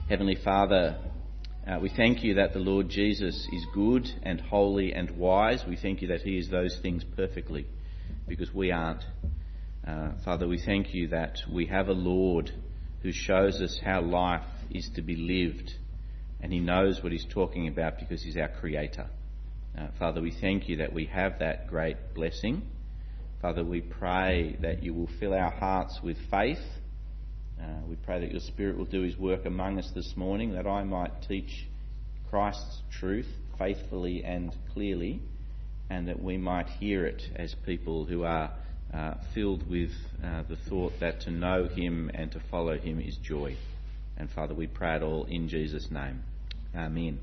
Heavenly Father, we thank you that the Lord Jesus is good and holy and wise. We thank you that he is those things perfectly, because we aren't. Father, we thank you that we have a Lord who shows us how life is to be lived, and he knows what he's talking about because he's our Creator. Father, we thank you that we have that great blessing. Father, we pray that you will fill our hearts with faith. We pray that your Spirit will do his work among us this morning, that I might teach Christ's truth faithfully and clearly, and that we might hear it as people who are filled with the thought that to know him and to follow him is joy. And Father, we pray it all in Jesus' name. Amen.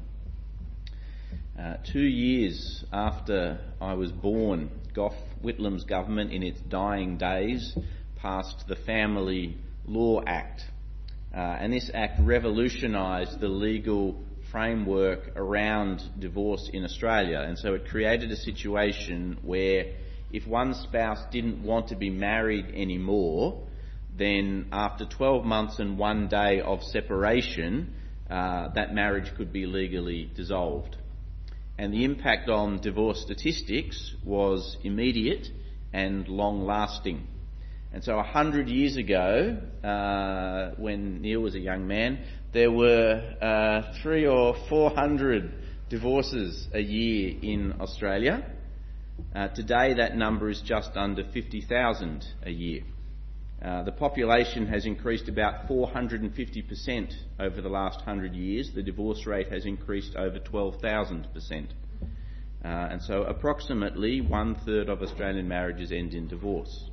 2 years after I was born, Gough Whitlam's government in its dying days passed the Family Law Act. And this act revolutionised the legal framework around divorce in Australia. And so it created a situation where if one spouse didn't want to be married anymore, then after 12 months and 1 day of separation, that marriage could be legally dissolved. And the impact on divorce statistics was immediate and long-lasting. And so 100 years ago, when Neil was a young man, there were 300 or 400 divorces a year in Australia. Today that number is just under 50,000 a year. The population has increased about 450% over the last 100 years. The divorce rate has increased over 12,000%. And so approximately 1/3 of Australian marriages end in divorce.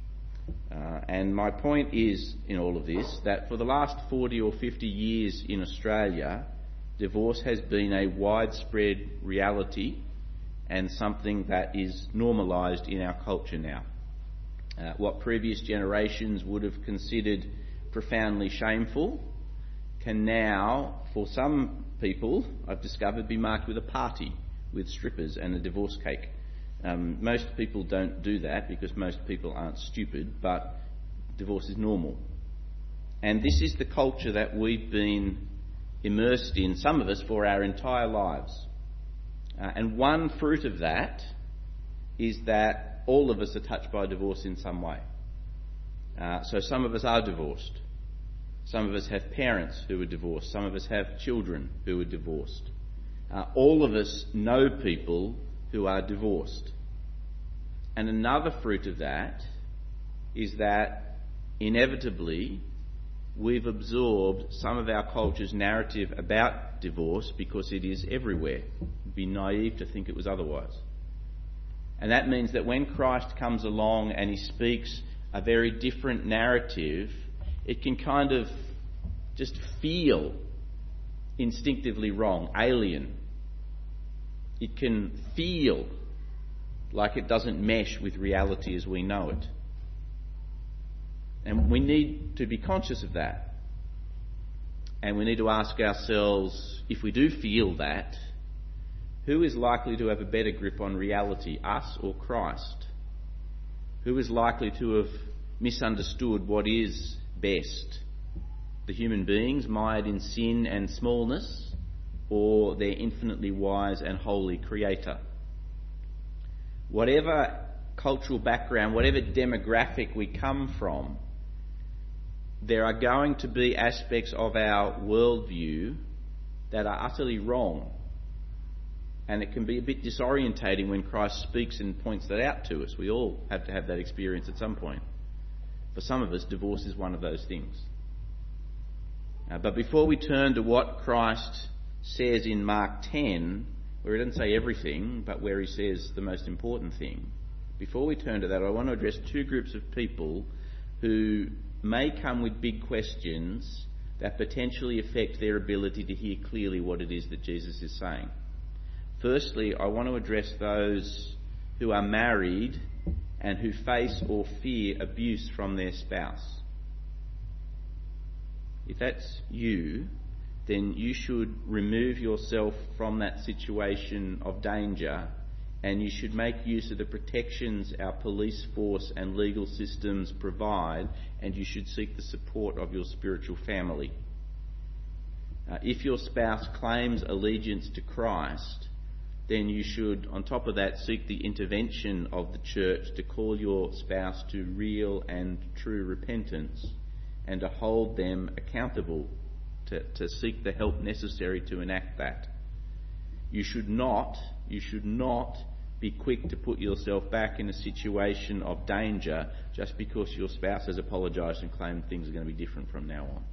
And my point is, in all of this, that for the last 40 or 50 years in Australia, divorce has been a widespread reality and something that is normalised in our culture now. What previous generations would have considered profoundly shameful can now, for some people, I've discovered, be marked with a party, with strippers and a divorce cake. Most people don't do that because most people aren't stupid, but divorce is normal. And this is the culture that we've been immersed in, some of us, for our entire lives. And one fruit of that is that all of us are touched by divorce in some way. So some of us are divorced. Some of us have parents who are divorced. Some of us have children who are divorced. All of us know people who are divorced. And another fruit of that is that inevitably we've absorbed some of our culture's narrative about divorce because it is everywhere. It'd be naive to think it was otherwise. And that means that when Christ comes along and he speaks a very different narrative, it can kind of just feel instinctively wrong, alien. It can feel like it doesn't mesh with reality as we know it. And we need to be conscious of that. And we need to ask ourselves, if we do feel that, who is likely to have a better grip on reality, us or Christ? Who is likely to have misunderstood what is best? The human beings mired in sin and smallness, or their infinitely wise and holy Creator? Whatever cultural background, whatever demographic we come from, there are going to be aspects of our worldview that are utterly wrong. And it can be a bit disorientating when Christ speaks and points that out to us. We all have to have that experience at some point. For some of us, divorce is one of those things. But before we turn to what Christ says in Mark 10, where he doesn't say everything, but where he says the most important thing, before we turn to that, I want to address two groups of people who may come with big questions that potentially affect their ability to hear clearly what it is that Jesus is saying. Firstly, I want to address those who are married and who face or fear abuse from their spouse. If that's you, then you should remove yourself from that situation of danger, and you should make use of the protections our police force and legal systems provide, and you should seek the support of your spiritual family. If your spouse claims allegiance to Christ, then you should, on top of that, seek the intervention of the church to call your spouse to real and true repentance and to hold them accountable, to seek the help necessary to enact that. You should not be quick to put yourself back in a situation of danger just because your spouse has apologised and claimed things are going to be different from now on.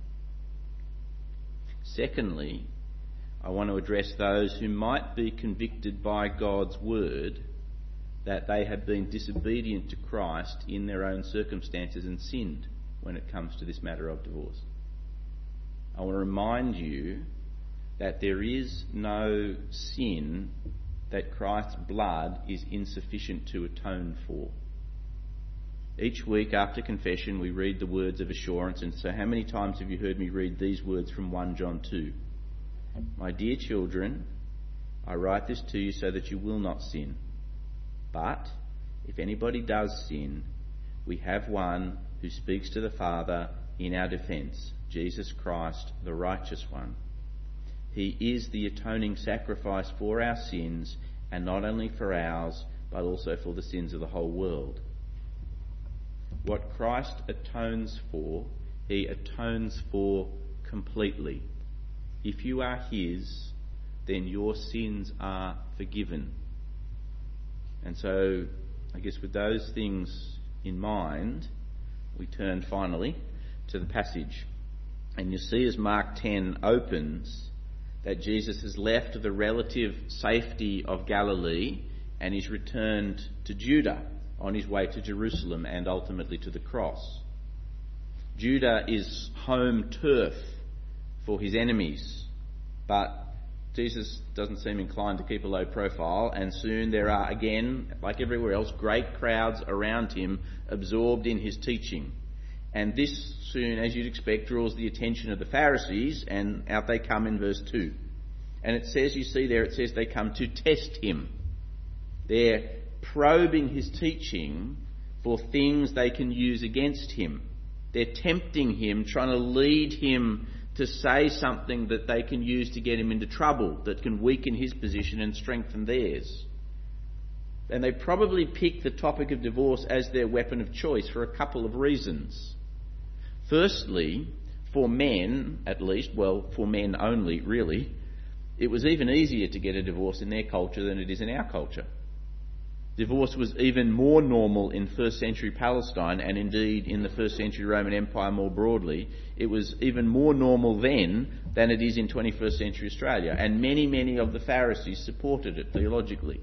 Secondly, I want to address those who might be convicted by God's word that they have been disobedient to Christ in their own circumstances and sinned when it comes to this matter of divorce. I want to remind you that there is no sin that Christ's blood is insufficient to atone for. Each week after confession we read the words of assurance, and so how many times have you heard me read these words from 1 John 2? My dear children, I write this to you so that you will not sin. But if anybody does sin, we have one who speaks to the Father in our defence, Jesus Christ, the righteous one. He is the atoning sacrifice for our sins, and not only for ours, but also for the sins of the whole world. What Christ atones for, he atones for completely. If you are his, then your sins are forgiven. And so, I guess with those things in mind, we turn finally to the passage. And you see as Mark 10 opens that Jesus has left the relative safety of Galilee and is returned to Judah on his way to Jerusalem and ultimately to the cross. Judah is home turf for his enemies, but Jesus doesn't seem inclined to keep a low profile, and soon there are again, like everywhere else, great crowds around him absorbed in his teaching. And this soon, as you'd expect, draws the attention of the Pharisees, and out they come in verse 2. And it says, you see there, it says they come to test him. They're probing his teaching for things they can use against him. They're tempting him, trying to lead him to say something that they can use to get him into trouble, that can weaken his position and strengthen theirs. And they probably pick the topic of divorce as their weapon of choice for a couple of reasons. Firstly, for men, at least, well, for men only, really, it was even easier to get a divorce in their culture than it is in our culture. Divorce was even more normal in first century Palestine, and indeed in the first century Roman Empire more broadly. It was even more normal then than it is in 21st century Australia, and many of the Pharisees supported it theologically.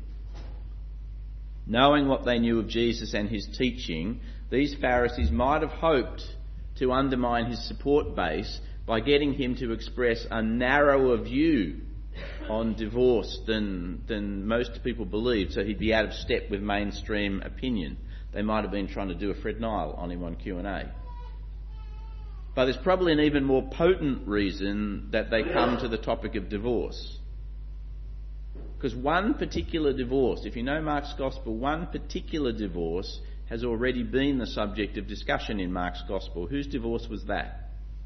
Knowing what they knew of Jesus and his teaching, these Pharisees might have hoped to undermine his support base by getting him to express a narrower view on divorce than most people believed, so he'd be out of step with mainstream opinion. They might have been trying to do a Fred Nile on him on Q&A. But there's probably an even more potent reason that they come to the topic of divorce. Because one particular divorce, if you know Mark's Gospel, one particular divorce has already been the subject of discussion in Mark's Gospel. Whose divorce was that?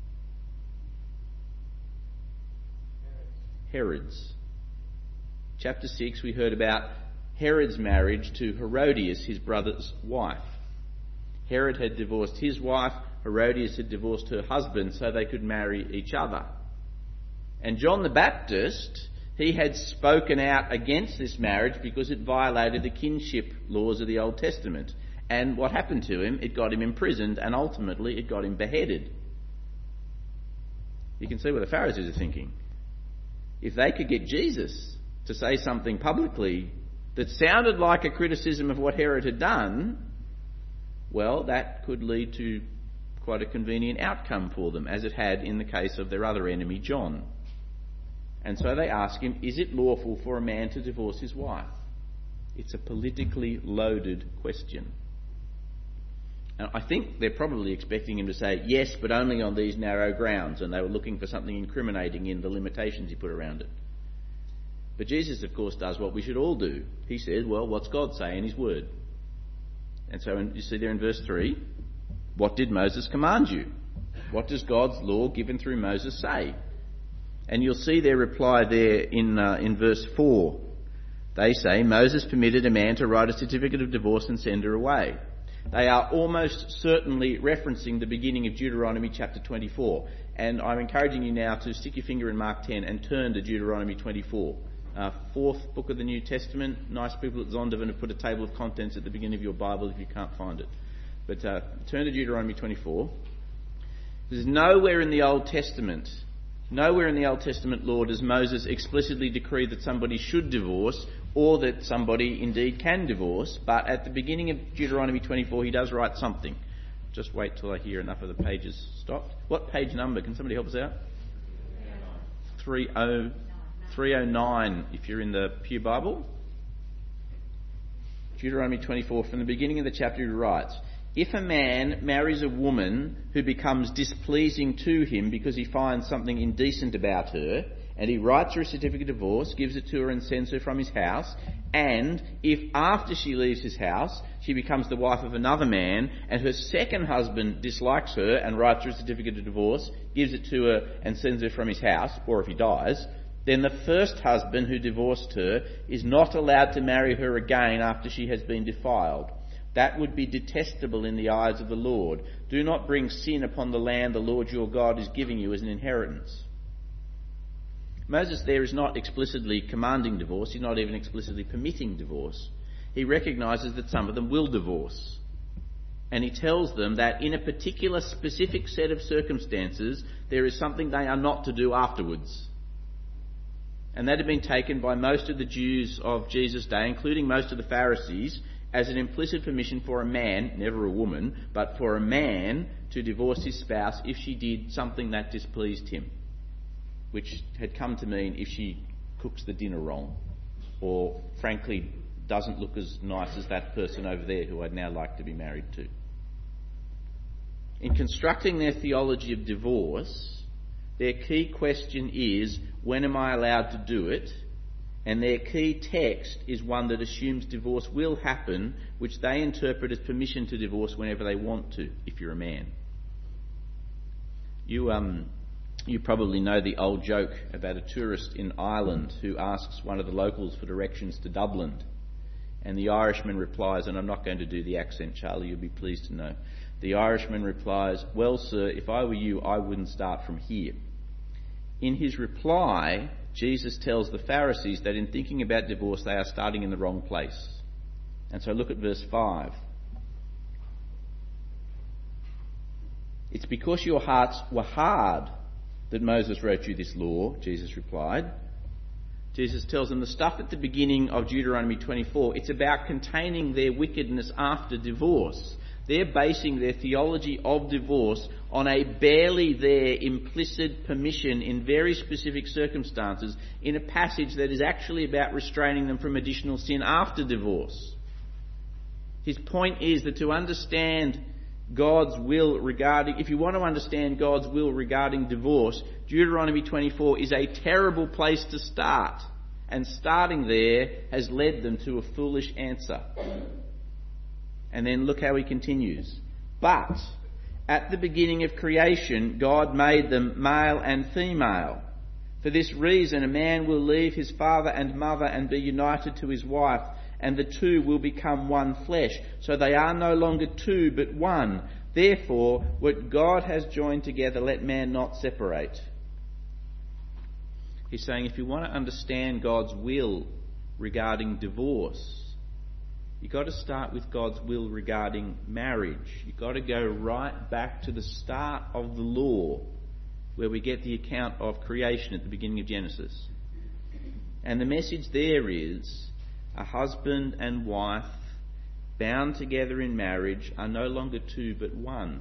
Herod's. Chapter 6, we heard about Herod's marriage to Herodias, his brother's wife. Herod had divorced his wife, Herodias had divorced her husband so they could marry each other. And John the Baptist, he had spoken out against this marriage because it violated the kinship laws of the Old Testament. And what happened to him? It got him imprisoned, and ultimately it got him beheaded. You can see what the Pharisees are thinking. If they could get Jesus to say something publicly that sounded like a criticism of what Herod had done, well, that could lead to quite a convenient outcome for them, as it had in the case of their other enemy, John. And so they ask him, is it lawful for a man to divorce his wife? It's a politically loaded question. And I think they're probably expecting him to say, yes, but only on these narrow grounds, and they were looking for something incriminating in the limitations he put around it. But Jesus, of course, does what we should all do. He says, well, what's God say in his word? And so you see there in verse 3, what did Moses command you? What does God's law given through Moses say? And you'll see their reply there in verse 4. They say, Moses permitted a man to write a certificate of divorce and send her away. They are almost certainly referencing the beginning of Deuteronomy chapter 24. And I'm encouraging you now to stick your finger in Mark 10 and turn to Deuteronomy 24. Fourth book of the New Testament. Nice people at Zondervan have put a table of contents at the beginning of your Bible if you can't find it. But turn to Deuteronomy 24. There's nowhere in the Old Testament, Lord, does Moses explicitly decree that somebody should divorce or that somebody indeed can divorce. But at the beginning of Deuteronomy 24, he does write something. Just wait till I hear enough of the pages stopped. What page number? Can somebody help us out? 309 if you're in the Pew Bible. Deuteronomy 24, from the beginning of the chapter he writes, if a man marries a woman who becomes displeasing to him because he finds something indecent about her, and he writes her a certificate of divorce, gives it to her and sends her from his house, and if after she leaves his house she becomes the wife of another man, and her second husband dislikes her and writes her a certificate of divorce, gives it to her and sends her from his house, or if he dies, then the first husband who divorced her is not allowed to marry her again after she has been defiled. That would be detestable in the eyes of the Lord. Do not bring sin upon the land the Lord your God is giving you as an inheritance. Moses there is not explicitly commanding divorce. He's not even explicitly permitting divorce. He recognises that some of them will divorce. And he tells them that in a particular specific set of circumstances, there is something they are not to do afterwards. And that had been taken by most of the Jews of Jesus' day, including most of the Pharisees, as an implicit permission for a man, never a woman, but for a man to divorce his spouse if she did something that displeased him, which had come to mean if she cooks the dinner wrong, or frankly doesn't look as nice as that person over there who I'd now like to be married to. In constructing their theology of divorce, their key question is, when am I allowed to do it? And their key text is one that assumes divorce will happen, which they interpret as permission to divorce whenever they want to, if you're a man. You probably know the old joke about a tourist in Ireland who asks one of the locals for directions to Dublin. And the Irishman replies, and I'm not going to do the accent, Charlie, you'll be pleased to know. The Irishman replies, well, sir, if I were you, I wouldn't start from here. In his reply, Jesus tells the Pharisees that in thinking about divorce, they are starting in the wrong place. And so look at verse 5. It's because your hearts were hard that Moses wrote you this law, Jesus replied. Jesus tells them the stuff at the beginning of Deuteronomy 24, it's about containing their wickedness after divorce. They're basing their theology of divorce on a barely there implicit permission in very specific circumstances in a passage that is actually about restraining them from additional sin after divorce. His point is that to understand God's will regarding, if you want to understand God's will regarding divorce, Deuteronomy 24 is a terrible place to start. And starting there has led them to a foolish answer. And then look how he continues. But at the beginning of creation, God made them male and female. For this reason, a man will leave his father and mother and be united to his wife, and the two will become one flesh. So they are no longer two, but one. Therefore, what God has joined together, let man not separate. He's saying if you want to understand God's will regarding divorce, you've got to start with God's will regarding marriage. You've got to go right back to the start of the law, where we get the account of creation at the beginning of Genesis. And the message there is a husband and wife bound together in marriage are no longer two but one.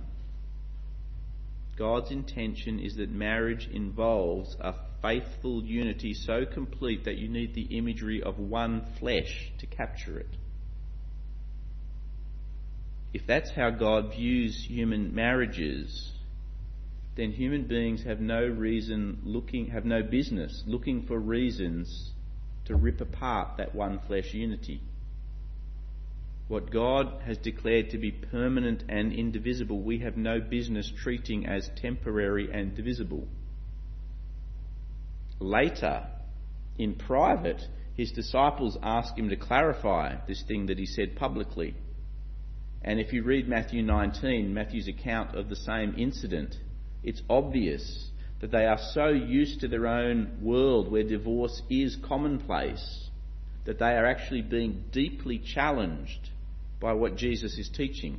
God's intention is that marriage involves a faithful unity so complete that you need the imagery of one flesh to capture it. If that's how God views human marriages, then human beings have no business looking for reasons to rip apart that one flesh unity. What God has declared to be permanent and indivisible, we have no business treating as temporary and divisible. Later, in private, his disciples ask him to clarify this thing that he said publicly. And if you read Matthew 19, Matthew's account of the same incident, it's obvious that they are so used to their own world where divorce is commonplace that they are actually being deeply challenged by what Jesus is teaching.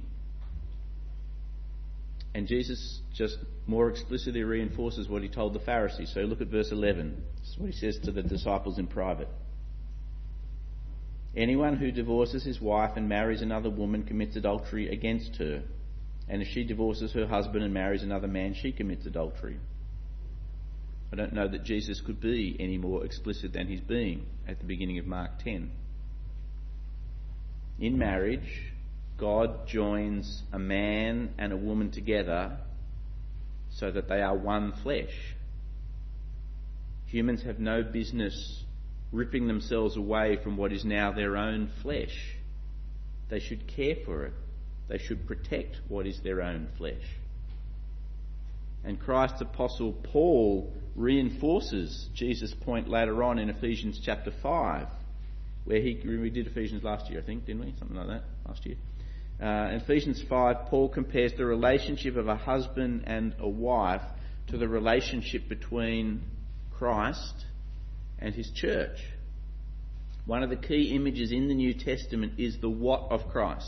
And Jesus just more explicitly reinforces what he told the Pharisees. So look at verse 11. This is what he says to the disciples in private. Anyone who divorces his wife and marries another woman commits adultery against her. And if she divorces her husband and marries another man, she commits adultery. I don't know that Jesus could be any more explicit than he's being at the beginning of Mark 10. In marriage, God joins a man and a woman together so that they are one flesh. Humans have no business ripping themselves away from what is now their own flesh. They should care for it. They should protect what is their own flesh. And Christ's apostle Paul reinforces Jesus' point later on in Ephesians chapter 5, where we did Ephesians last year, I think, didn't we? Something like that, last year. In Ephesians 5, Paul compares the relationship of a husband and a wife to the relationship between Christ and his church. One of the key images in the New Testament is the what of Christ.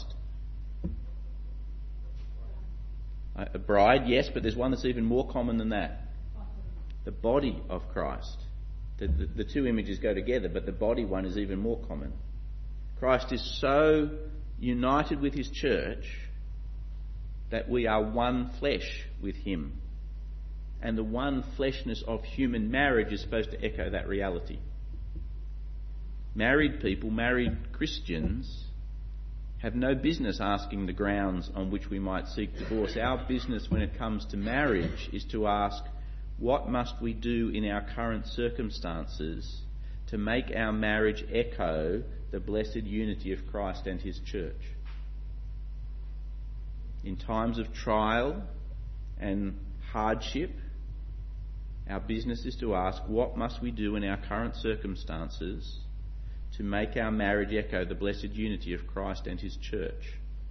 A bride, yes, but there's one that's even more common than that. The body of Christ. The two images go together, but the body one is even more common. Christ is so united with his church that we are one flesh with him. And the one fleshness of human marriage is supposed to echo that reality. Married people, married Christians, have no business asking the grounds on which we might seek divorce. Our business when it comes to marriage is to ask, what must we do in our current circumstances to make our marriage echo the blessed unity of Christ and his church? In times of trial and hardship, our business is to ask, what must we do in our current circumstances to make our marriage echo the blessed unity of Christ and his church?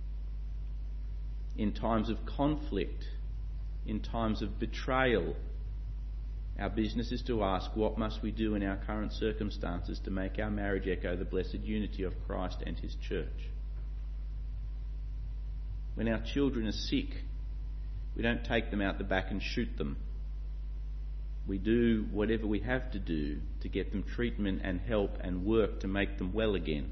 In times of conflict, in times of betrayal, our business is to ask, what must we do in our current circumstances to make our marriage echo the blessed unity of Christ and his church? When our children are sick, we don't take them out the back and shoot them. We do whatever we have to do to get them treatment and help and work to make them well again.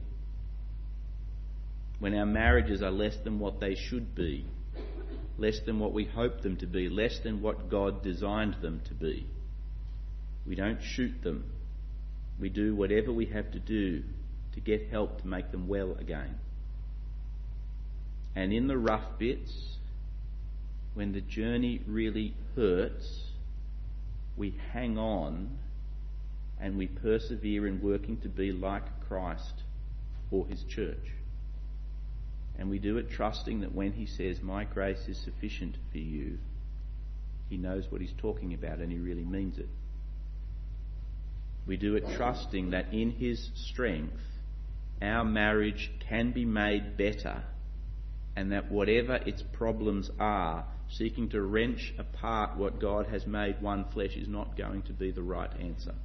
When our marriages are less than what they should be, less than what we hope them to be, less than what God designed them to be, we don't shoot them. We do whatever we have to do to get help to make them well again. And in the rough bits, when the journey really hurts, we hang on and we persevere in working to be like Christ or his church. And we do it trusting that when he says, my grace is sufficient for you, he knows what he's talking about and he really means it. We do it trusting that in his strength, our marriage can be made better, and that whatever its problems are, seeking to wrench apart what God has made one flesh is not going to be the right answer.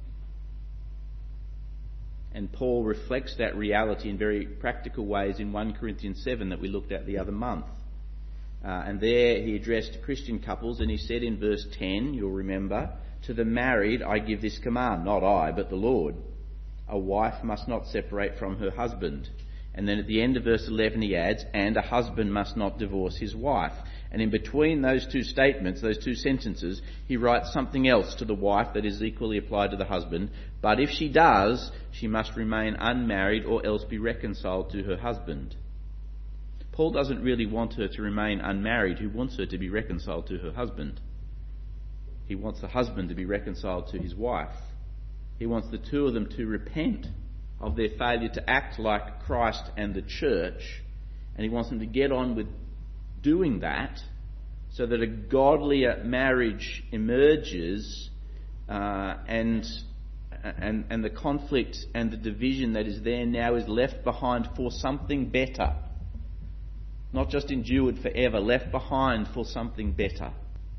And Paul reflects that reality in very practical ways in 1 Corinthians 7 that we looked at the other month. And there he addressed Christian couples and he said in verse 10, you'll remember, to the married I give this command, not I, but the Lord. A wife must not separate from her husband. And then at the end of verse 11 he adds, and a husband must not divorce his wife. And in between those two statements, those two sentences, he writes something else to the wife that is equally applied to the husband. But if she does, she must remain unmarried or else be reconciled to her husband. Paul doesn't really want her to remain unmarried. He wants her to be reconciled to her husband. He wants the husband to be reconciled to his wife. He wants the two of them to repent of their failure to act like Christ and the church, and he wants them to get on with doing that so that a godlier marriage emerges and and the conflict and the division that is there now is left behind for something better. Not just endured forever, left behind for something better.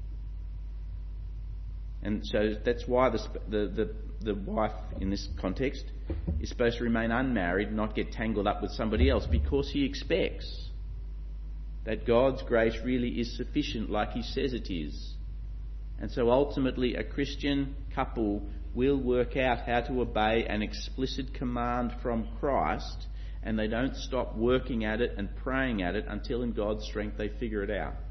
And so that's why the wife in this context is supposed to remain unmarried, not get tangled up with somebody else, because he expects that God's grace really is sufficient like he says it is. And so ultimately a Christian couple will work out how to obey an explicit command from Christ, and they don't stop working at it and praying at it until in God's strength they figure it out.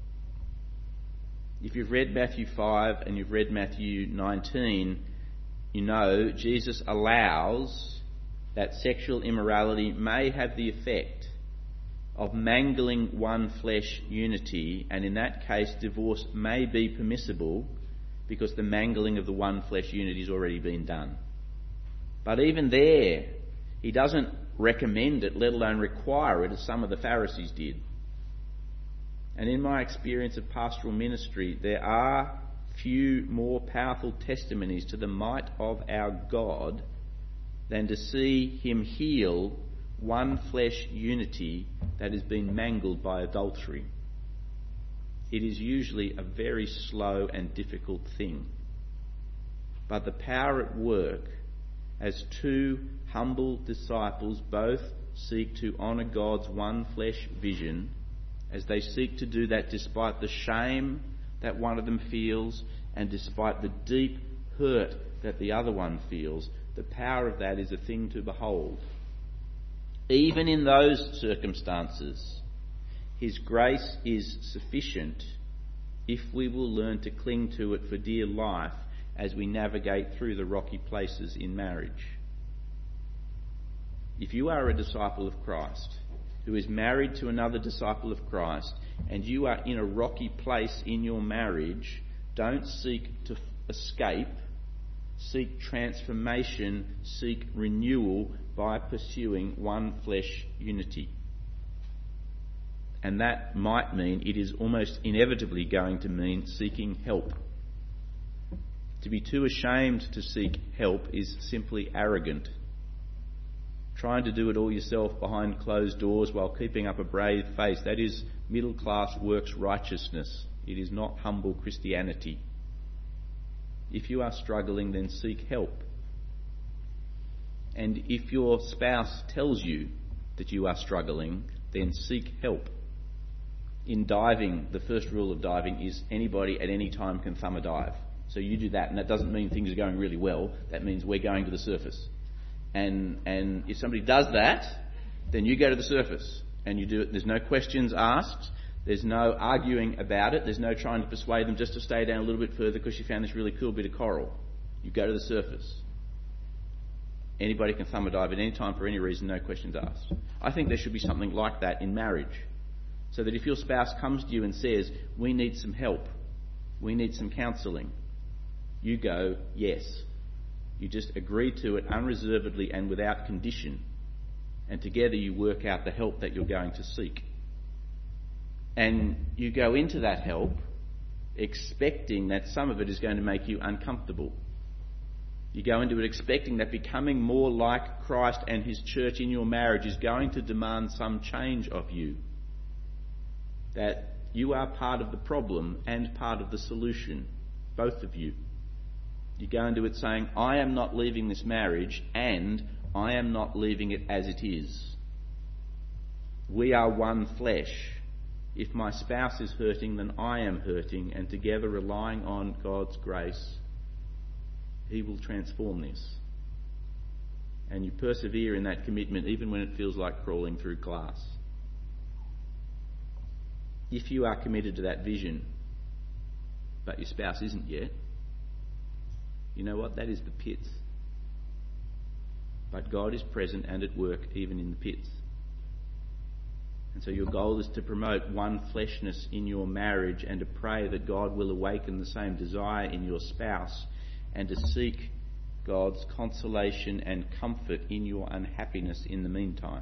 If you've read Matthew 5 and you've read Matthew 19, you know Jesus allows that sexual immorality may have the effect of mangling one flesh unity, and in that case divorce may be permissible because the mangling of the one flesh unity has already been done. But even there, he doesn't recommend it, let alone require it, as some of the Pharisees did. And in my experience of pastoral ministry, there are few more powerful testimonies to the might of our God than to see him heal one flesh unity that has been mangled by adultery. It is usually a very slow and difficult thing. But the power at work as two humble disciples both seek to honour God's one flesh vision, as they seek to do that despite the shame that one of them feels and despite the deep hurt that the other one feels, the power of that is a thing to behold. Even in those circumstances, his grace is sufficient if we will learn to cling to it for dear life as we navigate through the rocky places in marriage. If you are a disciple of Christ who is married to another disciple of Christ and you are in a rocky place in your marriage, don't seek to escape. Seek transformation, seek renewal by pursuing one flesh unity. And that might mean, it is almost inevitably going to mean seeking help. To be too ashamed to seek help is simply arrogant. Trying to do it all yourself behind closed doors while keeping up a brave face, that is middle class works righteousness. It is not humble Christianity. If you are struggling, then seek help. And if your spouse tells you that you are struggling, then seek help. In diving, the first rule of diving is anybody at any time can thumb a dive. So you do that, and that doesn't mean things are going really well. That means we're going to the surface. And if somebody does that, then you go to the surface and you do it. There's no questions asked. There's no arguing about it. There's no trying to persuade them just to stay down a little bit further because you found this really cool bit of coral. You go to the surface. Anybody can thumb a dive at any time for any reason, no questions asked. I think there should be something like that in marriage. So that if your spouse comes to you and says, we need some help, we need some counselling, you go, yes. You just agree to it unreservedly and without condition. And together you work out the help that you're going to seek. And you go into that help expecting that some of it is going to make you uncomfortable. You go into it expecting that becoming more like Christ and his church in your marriage is going to demand some change of you. That you are part of the problem and part of the solution, both of you. You go into it saying, I am not leaving this marriage and I am not leaving it as it is. We are one flesh. If my spouse is hurting, then I am hurting, and together relying on God's grace, he will transform this. And you persevere in that commitment even when it feels like crawling through glass. If you are committed to that vision, but your spouse isn't yet, you know what? That is the pits. But God is present and at work even in the pits. And so your goal is to promote one fleshness in your marriage and to pray that God will awaken the same desire in your spouse and to seek God's consolation and comfort in your unhappiness in the meantime.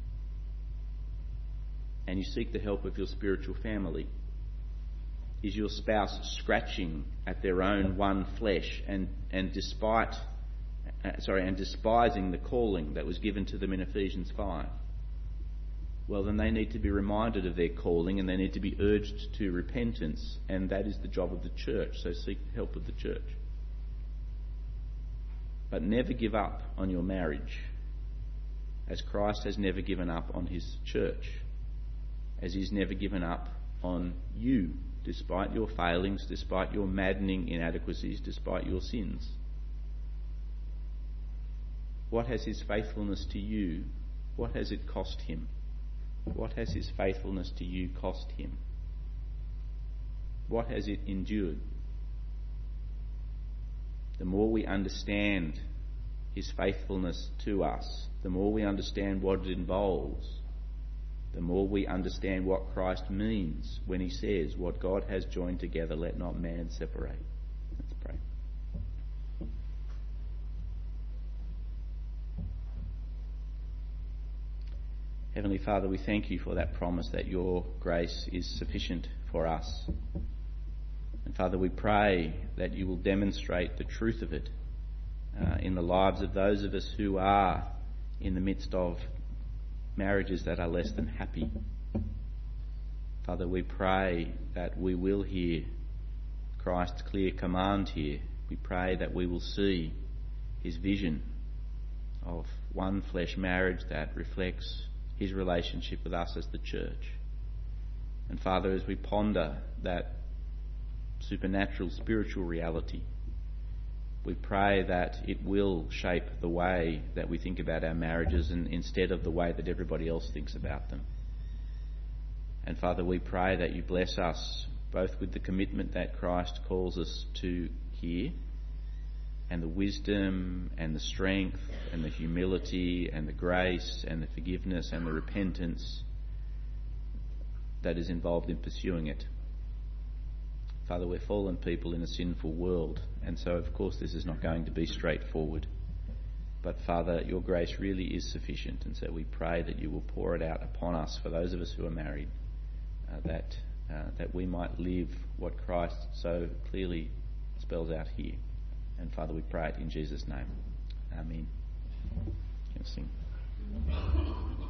And you seek the help of your spiritual family. Is your spouse scratching at their own one flesh and despite and despising the calling that was given to them in Ephesians 5. Well, then they need to be reminded of their calling and they need to be urged to repentance, and that is the job of the church, so seek the help of the church. But never give up on your marriage, as Christ has never given up on his church, as he's never given up on you, despite your failings, despite your maddening inadequacies, despite your sins. What has his faithfulness to you, what has it cost him? What has his faithfulness to you cost him? What has it endured? The more we understand his faithfulness to us, the more we understand what it involves, the more we understand what Christ means when he says, what God has joined together, let not man separate. Let's pray. Heavenly Father, we thank you for that promise that your grace is sufficient for us. And Father, we pray that you will demonstrate the truth of it in the lives of those of us who are in the midst of marriages that are less than happy. Father, we pray that we will hear Christ's clear command here. We pray that we will see his vision of one flesh marriage that reflects his relationship with us as the church. And Father, as we ponder that supernatural spiritual reality, we pray that it will shape the way that we think about our marriages, and instead of the way that everybody else thinks about them. And Father, we pray that you bless us both with the commitment that Christ calls us to here, and the wisdom and the strength and the humility and the grace and the forgiveness and the repentance that is involved in pursuing it. Father, we're fallen people in a sinful world, and so of course this is not going to be straightforward. But Father, your grace really is sufficient, and so we pray that you will pour it out upon us, for those of us who are married, that we might live what Christ so clearly spells out here. And Father, we pray it in Jesus' name. Amen. You can sing.